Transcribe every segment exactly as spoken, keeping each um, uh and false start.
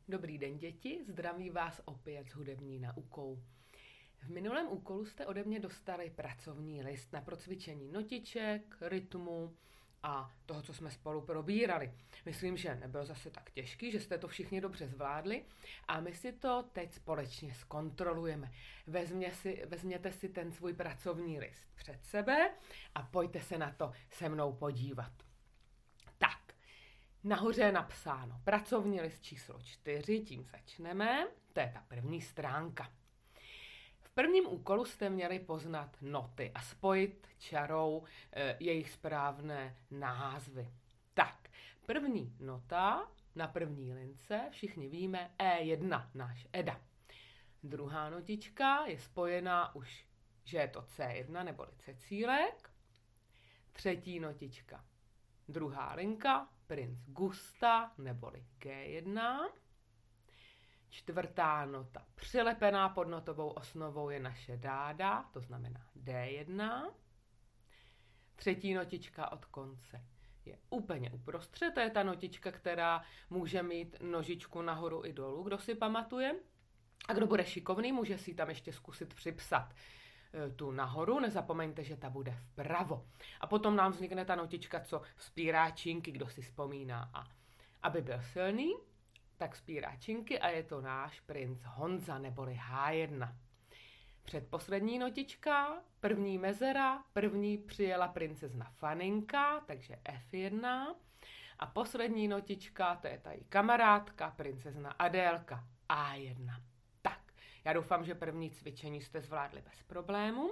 Dobrý den, děti, zdraví vás opět s hudební naukou. V minulém úkolu jste ode mě dostali pracovní list na procvičení notiček, rytmu a toho, co jsme spolu probírali. Myslím, že nebyl zase tak těžký, že jste to všichni dobře zvládli a my si to teď společně zkontrolujeme. Vezmě si, vezměte si ten svůj pracovní list před sebe a pojďte se na to se mnou podívat. Tak. Nahoře je napsáno pracovní list číslo čtyři, tím začneme, to je ta první stránka. V prvním úkolu jste měli poznat noty a spojit čarou e, jejich správné názvy. Tak, první nota na první lince, všichni víme, é jedna, náš Eda. Druhá notička je spojená už, že je to cé jedna neboli Cecílek. Třetí notička. Druhá linka, princ Gusta, neboli gé jedna. Čtvrtá nota, přilepená pod notovou osnovou je naše dáda, to znamená dé jedna. Třetí notička od konce je úplně uprostřed, to je ta notička, která může mít nožičku nahoru i dolů, kdo si pamatuje. A kdo bude šikovný, může si tam ještě zkusit připsat tu nahoru, nezapomeňte, že ta bude vpravo. A potom nám vznikne ta notička, co vzpírá činky, kdo si vzpomíná. A aby byl silný, tak vzpírá činky a je to náš princ Honza, neboli há jedna. Předposlední notička, první mezera, první přijela princezna Faninka, takže ef jedna. A poslední notička, to je ta její kamarádka, princezna Adélka, á jedna. Já doufám, že první cvičení jste zvládli bez problému.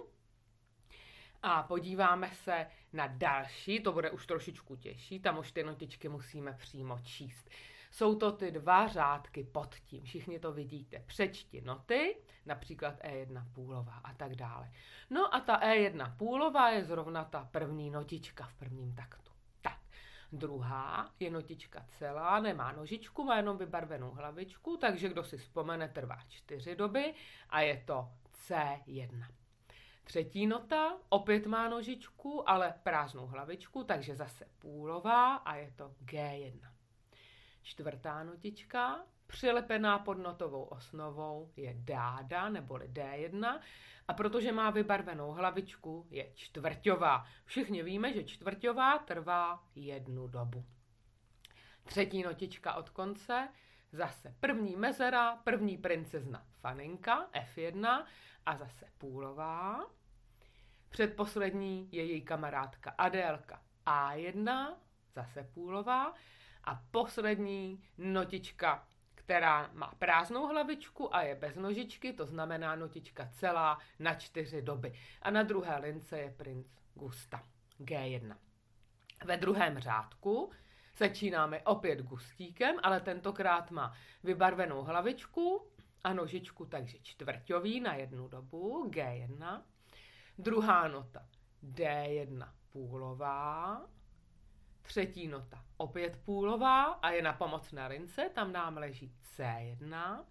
A podíváme se na další, to bude už trošičku těžší, tam už ty notičky musíme přímo číst. Jsou to ty dva řádky pod tím, všichni to vidíte. Přečti noty, například é jedna půlová a tak dále. No a ta é jedna půlová je zrovna ta první notička v prvním taktu. Tak, druhá je notička celá, nemá nožičku, má jenom vybarvenou hlavičku, takže kdo si vzpomene, trvá čtyři doby a je to cé jedna. Třetí nota opět má nožičku, ale prázdnou hlavičku, takže zase půlová a je to gé jedna. Čtvrtá notička, přilepená pod notovou osnovou, je dáda neboli dé jedna a protože má vybarvenou hlavičku, je čtvrťová. Všichni víme, že čtvrťová trvá jednu dobu. Třetí notička od konce, zase první mezera, první princezna Faninka, ef jedna a zase půlová. Předposlední je její kamarádka Adélka, á jedna, zase půlová. A poslední notička, která má prázdnou hlavičku a je bez nožičky, to znamená notička celá na čtyři doby. A na druhé lince je princ Gusta, gé jedna. Ve druhém řádku začínáme opět Gustíkem, ale tentokrát má vybarvenou hlavičku a nožičku, takže čtvrťový na jednu dobu, gé jedna. Druhá nota dé jedna půlová. Třetí nota opět půlová a je na pomocné lince, tam nám leží cé jedna.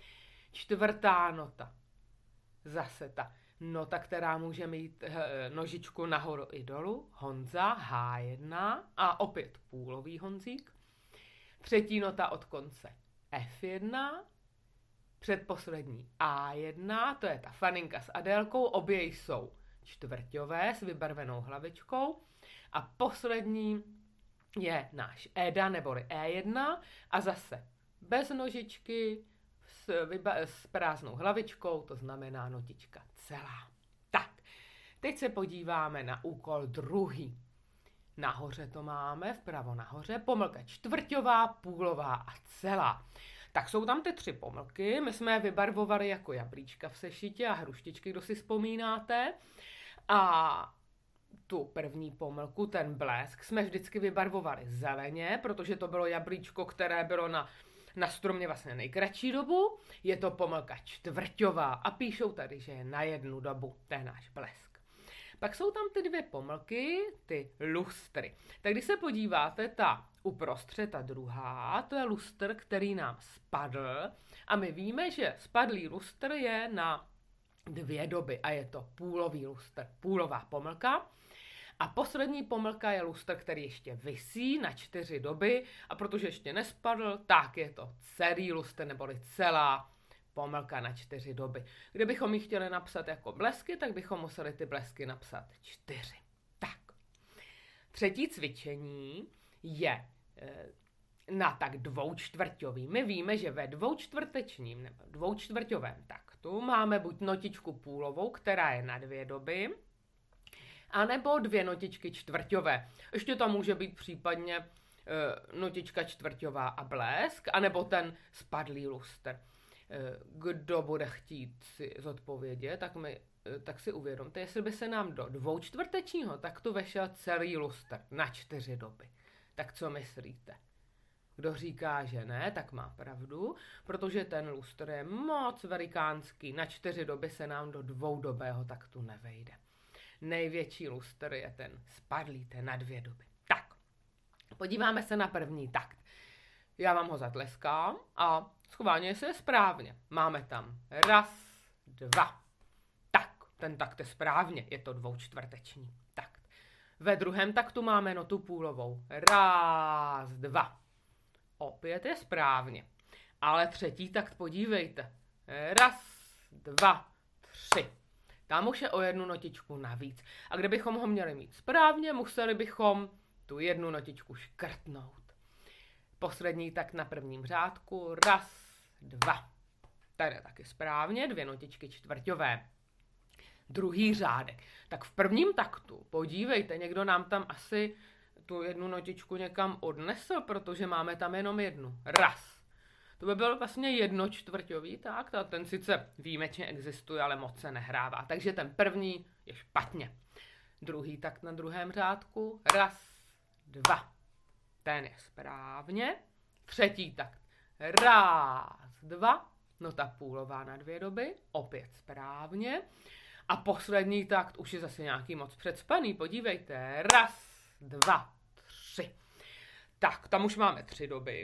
Čtvrtá nota, zase ta nota, která může mít nožičku nahoru i dolů, Honza, há jedna a opět půlový Honzík. Třetí nota od konce ef jedna, předposlední á jedna, to je ta Faninka s Adélkou, obě jsou čtvrťové s vybarvenou hlavičkou. A poslední je náš Eda neboli é jedna a zase bez nožičky s, vyba- s prázdnou hlavičkou, to znamená notička celá. Tak, teď se podíváme na úkol druhý. Nahoře to máme, vpravo nahoře, pomlka čtvrťová, půlová a celá. Tak jsou tam ty tři pomlky, my jsme je vybarvovali jako jablíčka v sešitě a hruštičky, kdo si vzpomínáte. A tu první pomlku, ten blesk, jsme vždycky vybarvovali zeleně, protože to bylo jablíčko, které bylo na, na stromě vlastně nejkratší dobu. Je to pomlka čtvrťová a píšou tady, že je na jednu dobu, to je náš blesk. Pak jsou tam ty dvě pomlky, ty lustry. Tak když se podíváte, ta uprostřed, ta druhá, to je lustr, který nám spadl a my víme, že spadlý lustr je na dvě doby a je to půlový lustr, půlová pomlka. A poslední pomlka je lustr, který ještě visí na čtyři doby a protože ještě nespadl, tak je to celý lustr neboli celá pomlka na čtyři doby. Kdybychom ji chtěli napsat jako blesky, tak bychom museli ty blesky napsat čtyři. Tak. Třetí cvičení je e, na tak dvoučtvrťový. My víme, že ve dvoučtvrtečním nebo dvoučtvrťovém taktu máme buď notičku půlovou, která je na dvě doby, anebo dvě notičky čtvrťové. Ještě tam může být případně e, notička čtvrťová a blesk, anebo ten spadlý lustr. E, kdo bude chtít si zodpovědět, tak, my, e, tak si uvědomte, jestli by se nám do dvoučtvrtečního taktu vešel celý lustr na čtyři doby. Tak co myslíte? Kdo říká, že ne, tak má pravdu, protože ten lustr je moc velikánský. Na čtyři doby se nám do dvoudobého taktu nevejde. Největší lustr je ten spadlý, ten na dvě doby. Tak, podíváme se na první takt. Já vám ho zatleskám a schválně, jestli je správně. Máme tam raz, dva. Tak, ten takt je správně, je to dvoučtvrteční takt. Ve druhém taktu máme notu půlovou. Raz, dva. Opět je správně. Ale třetí takt podívejte. Raz, dva, tři. Tam už je o jednu notičku navíc. A kdybychom ho měli mít správně, museli bychom tu jednu notičku škrtnout. Poslední takt na prvním řádku. Raz, dva. Tady je taky správně, dvě notičky čtvrťové. Druhý řádek. Tak v prvním taktu, podívejte, někdo nám tam asi tu jednu notičku někam odnesl, protože máme tam jenom jednu. Raz. To by byl vlastně jednočtvrťový takt a ten sice výjimečně existuje, ale moc se nehrává. Takže ten první je špatně. Druhý takt na druhém řádku. Raz, dva. Ten je správně. Třetí takt. Raz, dva. Nota půlová na dvě doby. Opět správně. A poslední takt už je zase nějaký moc předspaný. Podívejte. Raz, dva, tři. Tak, tam už máme tři doby.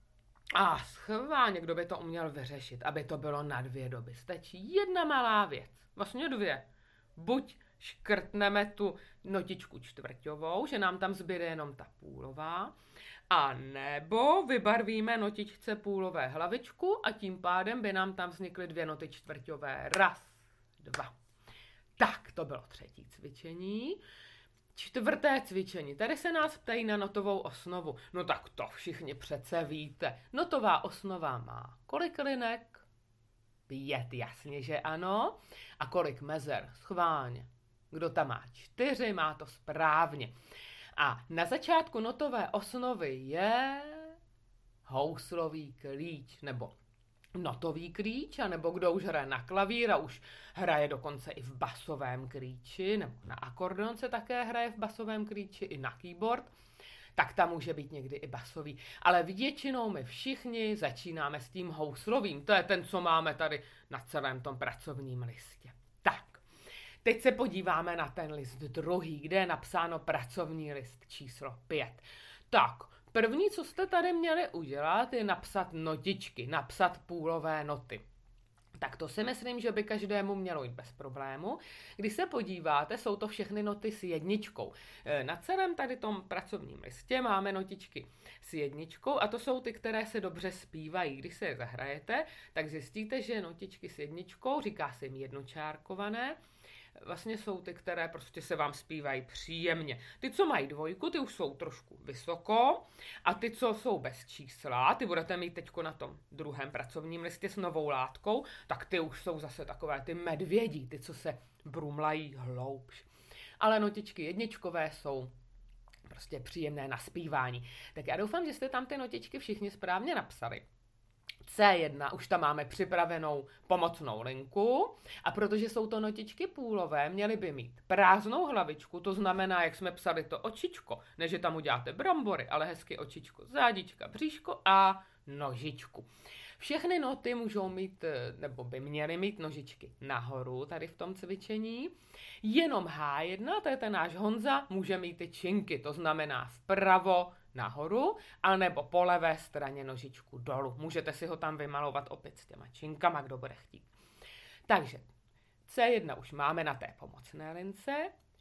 A schválně, kdo by to uměl vyřešit, aby to bylo na dvě doby. Stačí jedna malá věc. Vlastně dvě. Buď škrtneme tu notičku čtvrťovou, že nám tam zbyde jenom ta půlová, a nebo vybarvíme notičce půlové hlavičku a tím pádem by nám tam vznikly dvě noty čtvrťové. Raz, dva. Tak, to bylo třetí cvičení. Čtvrté cvičení. Tady se nás ptají na notovou osnovu. No tak to všichni přece víte. Notová osnova má kolik linek? Pět, jasně, že ano. A kolik mezer? Schválně. Kdo tam má čtyři, má to správně. A na začátku notové osnovy je houslový klíč, nebo notový klíč, anebo kdo už hraje na klavír a už hraje dokonce i v basovém klíči, nebo na akordeon se také hraje v basovém klíči, i na keyboard, tak tam může být někdy i basový. Ale většinou my všichni začínáme s tím houslovým. To je ten, co máme tady na celém tom pracovním listě. Tak, teď se podíváme na ten list druhý, kde je napsáno pracovní list číslo pět. Tak, první, co jste tady měli udělat, je napsat notičky, napsat půlové noty. Tak to si myslím, že by každému mělo jít bez problému. Když se podíváte, jsou to všechny noty s jedničkou. Na celém tady tom pracovním listě máme notičky s jedničkou a to jsou ty, které se dobře zpívají. Když se je zahrajete, tak zjistíte, že notičky s jedničkou, říká se jim jednočárkované, vlastně jsou ty, které prostě se vám zpívají příjemně. Ty, co mají dvojku, ty už jsou trošku vysoko a ty, co jsou bez čísla, ty budete mít teďko na tom druhém pracovním listě s novou látkou, tak ty už jsou zase takové ty medvědí, ty, co se brumlají hloubš. Ale notičky jedničkové jsou prostě příjemné na zpívání. Tak já doufám, že jste tam ty notičky všichni správně napsali. C jedna, už tam máme připravenou pomocnou linku a protože jsou to notičky půlové, měly by mít prázdnou hlavičku, to znamená, jak jsme psali to očičko, než že tam uděláte brambory, ale hezky očičko, zádička, bříško a nožičku. Všechny noty můžou mít, nebo by měly mít nožičky nahoru tady v tom cvičení. Jenom H jedna, to je ten náš Honza, může mít ty činky, to znamená vpravo nahoru, anebo po levé straně nožičku dolů. Můžete si ho tam vymalovat opět s těma činkama, kdo bude chtít. Takže C jedna už máme na té pomocné lince.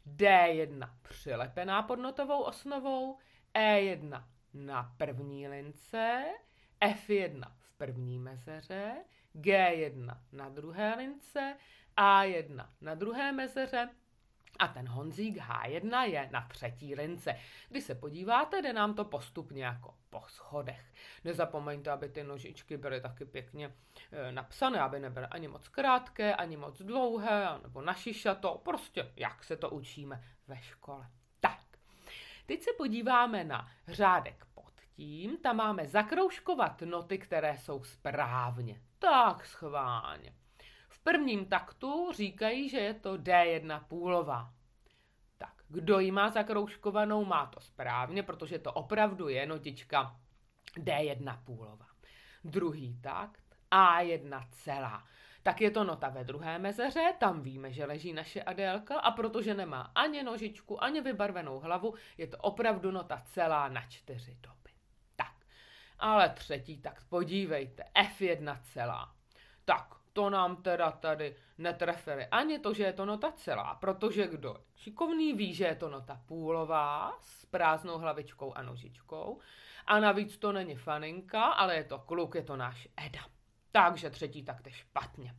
D jedna přilepená pod notovou osnovou, E jedna na první lince, F jedna v první mezeře, G jedna na druhé lince, A jedna na druhé mezeře a ten Honzík H jedna je na třetí lince. Když se podíváte, jde nám to postupně jako po schodech. Nezapomeňte, aby ty nožičky byly taky pěkně e, napsané, aby nebyly ani moc krátké, ani moc dlouhé, nebo našišato, prostě jak se to učíme ve škole. Tak, teď se podíváme na řádek pod tím, tam máme zakroužkovat noty, které jsou správně. Tak schválně. V prvním taktu říkají, že je to D jedna půlová. Tak, kdo ji má zakroužkovanou, má to správně, protože to opravdu je notička D jedna půlová. Druhý takt, A jedna celá. Tak je to nota ve druhé mezeře, tam víme, že leží naše Adélka a protože nemá ani nožičku, ani vybarvenou hlavu, je to opravdu nota celá na čtyři doby. Tak, ale třetí takt, podívejte, F jedna celá. Tak, to nám teda tady netrefili ani to, že je to nota celá, protože kdo je šikovný, ví, že je to nota půlová s prázdnou hlavičkou a nožičkou a navíc to není faninka, ale je to kluk, je to náš Eda. Takže třetí takt je špatně.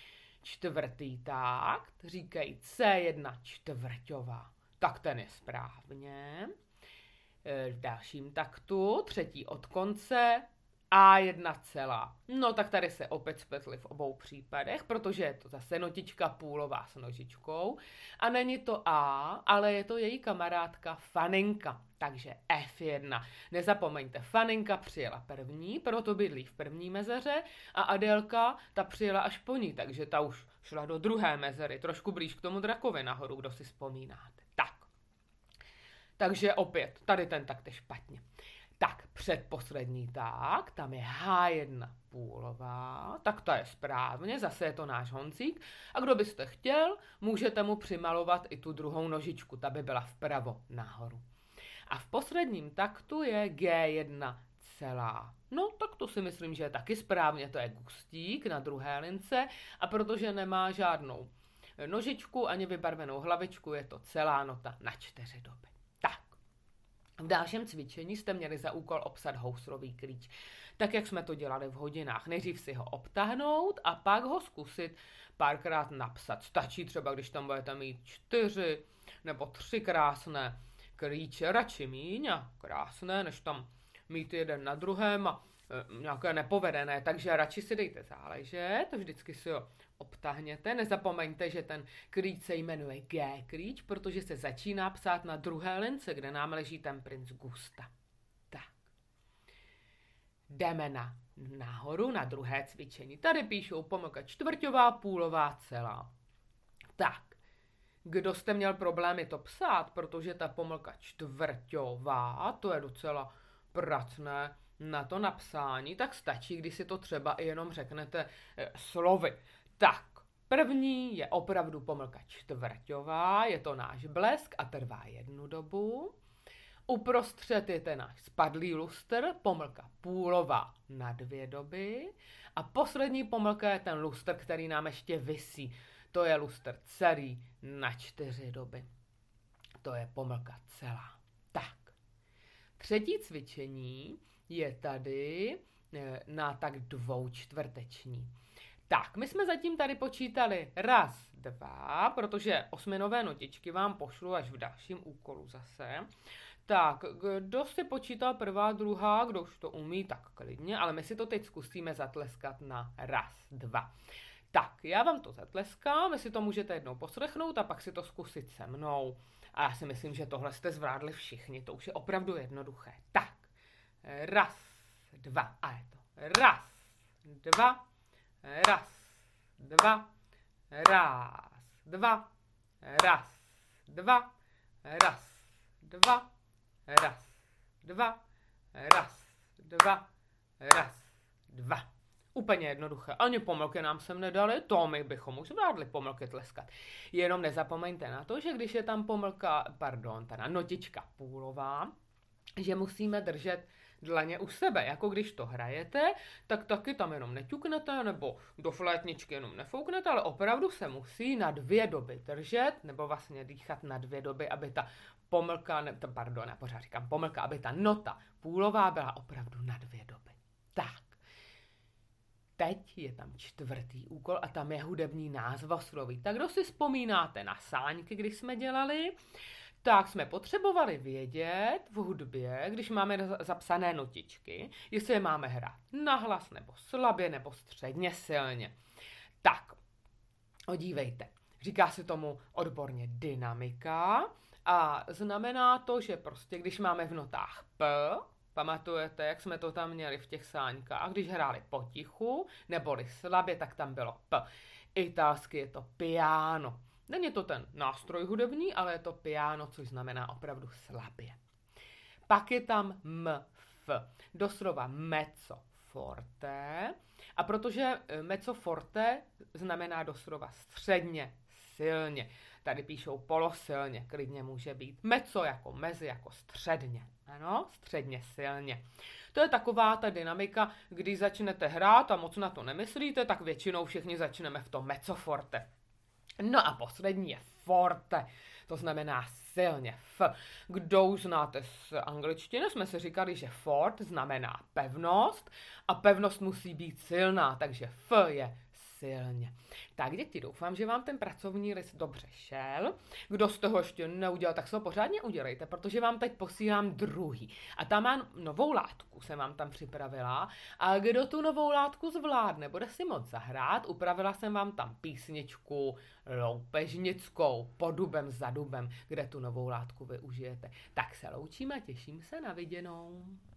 Čtvrtý takt, říkají C jedna čtvrťová, tak ten je správně. V dalším taktu, třetí od konce, A jedna celá. No tak tady se opět spletli v obou případech, protože je to zase notička půlová s nožičkou a není to A, ale je to její kamarádka Faninka. Takže F jedna. Nezapomeňte, Faninka přijela první, proto bydlí v první mezeře a Adélka ta přijela až po ní, takže ta už šla do druhé mezery, trošku blíž k tomu drakovi nahoru, kdo si vzpomínáte. Tak. Takže opět, tady ten takt je špatně. Tak, předposlední tak, tam je H jedna půlová, tak ta je správně, zase je to náš Honzík. A kdo byste chtěl, můžete mu přimalovat i tu druhou nožičku, ta by byla vpravo nahoru. A v posledním taktu je G jedna celá. No, tak to si myslím, že je taky správně, to je Gustík na druhé lince a protože nemá žádnou nožičku ani vybarvenou hlavičku, je to celá nota na čtyři doby. V dalším cvičení jste měli za úkol obsat houslový klíč. Tak, jak jsme to dělali v hodinách. Nejdřív si ho obtáhnout a pak ho zkusit párkrát napsat. Stačí třeba, když tam budete mít čtyři nebo tři krásné klíče, radši míň a krásné, než tam mít jeden na druhém a e, nějaké nepovedené. Takže radši si dejte záležet, vždycky si ho obtáhněte. Nezapomeňte, že ten klíč se jmenuje G klíč, protože se začíná psát na druhé lince, kde nám leží ten princ Gusta. Tak. Jdeme na nahoru, na druhé cvičení. Tady píšou pomlka čtvrťová, půlová, celá. Tak. Kdo jste měl problémy to psát, protože ta pomlka čtvrťová, to je docela pracné na to napsání, tak stačí, když si to třeba i jenom řeknete e, slovy. Tak, první je opravdu pomlka čtvrťová, je to náš blesk a trvá jednu dobu. Uprostřed je ten náš spadlý lustr, pomlka půlová na dvě doby. A poslední pomlka je ten lustr, který nám ještě visí. To je lustr celý na čtyři doby. To je pomlka celá. Tak, třetí cvičení je tady na tak dvoučtvrteční. Tak, my jsme zatím tady počítali raz, dva, protože osminové notičky vám pošlu až v dalším úkolu zase. Tak, kdo si počítal prvá, druhá, kdo už to umí, tak klidně, ale my si to teď zkusíme zatleskat na raz, dva. Tak, já vám to zatleskám, vy si to můžete jednou poslechnout a pak si to zkusit se mnou. A já si myslím, že tohle jste zvládli všichni, to už je opravdu jednoduché. Tak, raz, dva, a je to raz, dva, raz, dva, raz, dva, raz, dva, raz, dva, raz, dva, raz, dva, raz, dva. Úplně jednoduché. Ani pomlky nám sem nedali, to my bychom už zvládli pomlky tleskat. Jenom nezapomeňte na to, že když je tam pomlka, pardon, teda notička půlová, že musíme držet dlaně u sebe. Jako když to hrajete, tak taky tam jenom neťuknete, nebo do flétničky jenom nefouknete, ale opravdu se musí na dvě doby držet, nebo vlastně dýchat na dvě doby, aby ta pomlka, ne, pardon, já pořád říkám pomlka, aby ta nota půlová byla opravdu na dvě doby. Tak. Teď je tam čtvrtý úkol a tam je hudební názvosloví. Tak kdo si vzpomínáte na sáňky, když jsme dělali, tak jsme potřebovali vědět v hudbě, když máme zapsané notičky, jestli je máme hrát nahlas, nebo slabě, nebo středně silně. Tak, odívejte. Říká se tomu odborně dynamika a znamená to, že prostě když máme v notách P, pamatujete, jak jsme to tam měli v těch sáňkách, když hráli potichu, neboli slabě, tak tam bylo P. Italsky je to piano. Není to ten nástroj hudební, ale je to piano, což znamená opravdu slabě. Pak je tam M, F, doslova mezzo forte. A protože mezzo forte znamená doslova středně silně. Tady píšou polosilně, klidně může být. Mezzo jako mezi, jako středně. Ano, středně silně. To je taková ta dynamika, když začnete hrát a moc na to nemyslíte, tak většinou všichni začneme v tom mezzo forte. No a poslední je forte, to znamená silně, F. Kdo už znáte z angličtiny, jsme si říkali, že fort znamená pevnost a pevnost musí být silná, takže F je silně. Tak děti, doufám, že vám ten pracovní list dobře šel. Kdo z toho ještě neudělal, tak se ho pořádně udělejte, protože vám teď posílám druhý. A tam mám novou látku, jsem vám tam připravila. A kdo tu novou látku zvládne, bude si moc zahrát. Upravila jsem vám tam písničku loupežnickou, pod dubem, za dubem, kde tu novou látku využijete. Tak se loučím a těším se na viděnou.